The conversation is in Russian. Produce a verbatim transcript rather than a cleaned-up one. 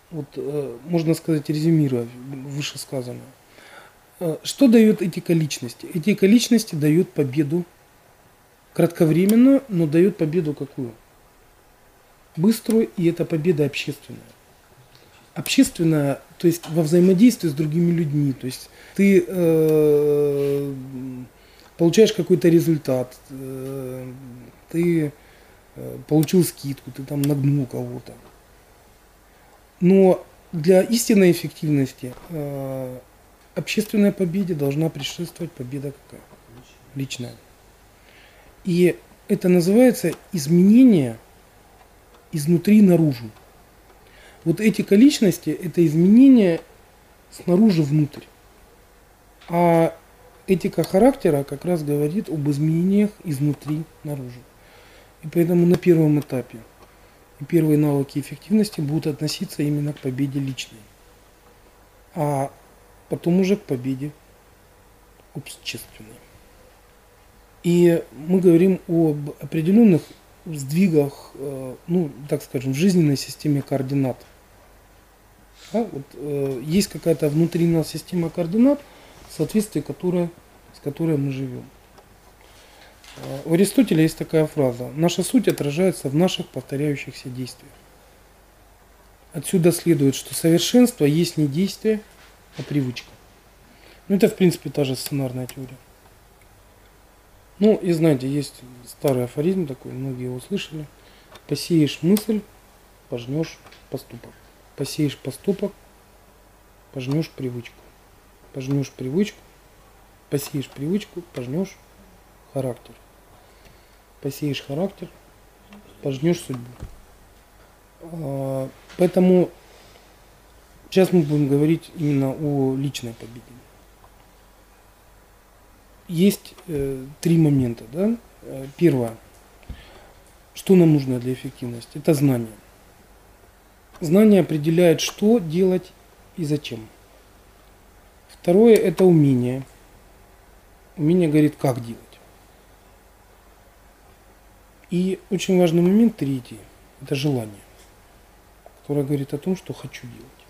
вот, можно сказать, резюмируя вышесказанное. Что дает этика личности? Этика личности дает победу кратковременную, но дает победу какую? Быструю, и это победа общественная. Общественная, то есть во взаимодействии с другими людьми. То есть ты э, получаешь какой-то результат, э, ты э, получил скидку, ты там нагнул кого-то. Но для истинной эффективности э, общественной победе должна предшествовать победа какая? Личная. И это называется изменение изнутри наружу. Вот этика личности – это изменение снаружи внутрь. А этика характера как раз говорит об изменениях изнутри наружу. И поэтому на первом этапе и первые навыки эффективности будут относиться именно к победе личной, а потом уже к победе общественной. И мы говорим об определенных сдвигах, ну, так скажем, в жизненной системе координат. Да, вот, э, есть какая-то внутри нас система координат, в соответствии которой, с которой мы живем. У Аристотеля есть такая фраза: наша суть отражается в наших повторяющихся действиях. Отсюда следует, что совершенство есть не действие, а привычка. Ну, это, в принципе, та же сценарная теория. Ну, и знаете, есть старый афоризм такой, многие его слышали. Посеешь мысль, пожнешь поступок. Посеешь поступок, пожнешь привычку. Пожнешь привычку, посеешь привычку, пожнешь характер. Посеешь характер, пожнешь судьбу. Поэтому сейчас мы будем говорить именно о личной победе. Есть э, три момента. Да? Первое. Что нам нужно для эффективности? Это знание. Знание определяет, что делать и зачем. Второе – это умение. Умение говорит, как делать. И очень важный момент третий – это желание, которое говорит о том, что хочу делать.